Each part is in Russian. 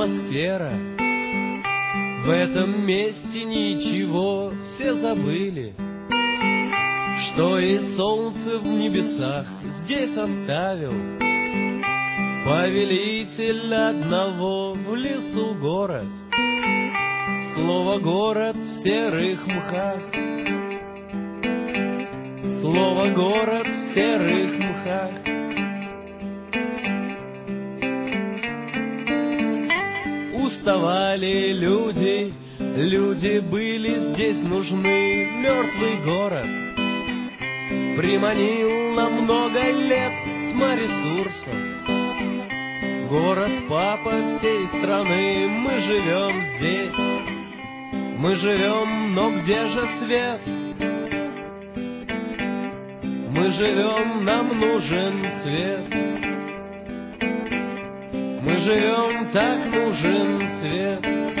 атмосфера. В этом месте ничего, все забыли, что и солнце в небесах здесь оставил повелитель одного в лесу город. Слово «город» в серых мхах, слово «город» в серых мхах. Уставали люди, люди были здесь нужны. Мертвый город приманил на много лет тьма ресурсов. Город папа всей страны, мы живем здесь, мы живем, но где же свет? Мы живем, нам нужен свет. Мы живем, так нужен свет.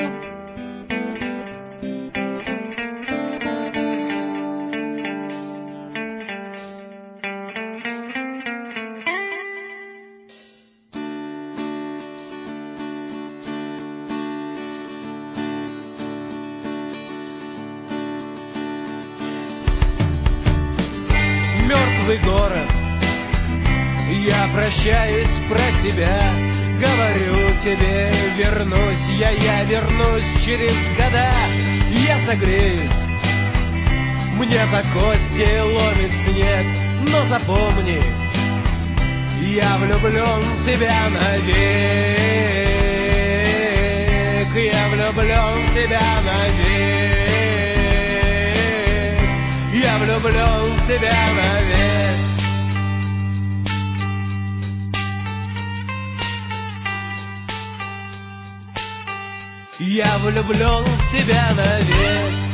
Мертвый город, я прощаюсь про себя, говорю тебе, вернусь я вернусь через года, я согреюсь, мне за кости ломит снег, но запомни, я влюблен в тебя навек, я влюблен в тебя навек. Я влюблен в тебя навек. Я влюблен в тебя навек.